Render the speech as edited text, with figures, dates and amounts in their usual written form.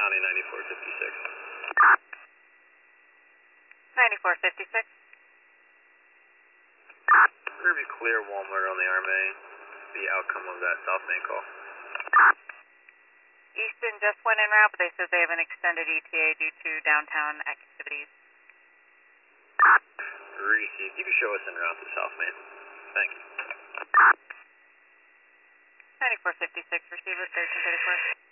County 9456. 9456. Ruby clear Walmart on the RMA. The outcome of that South Main call. Easton just went en route, but they said they have an extended ETA due to downtown activities. Reese, if you could show us en route to South Main. Thank you. 9456, receiver, station 34.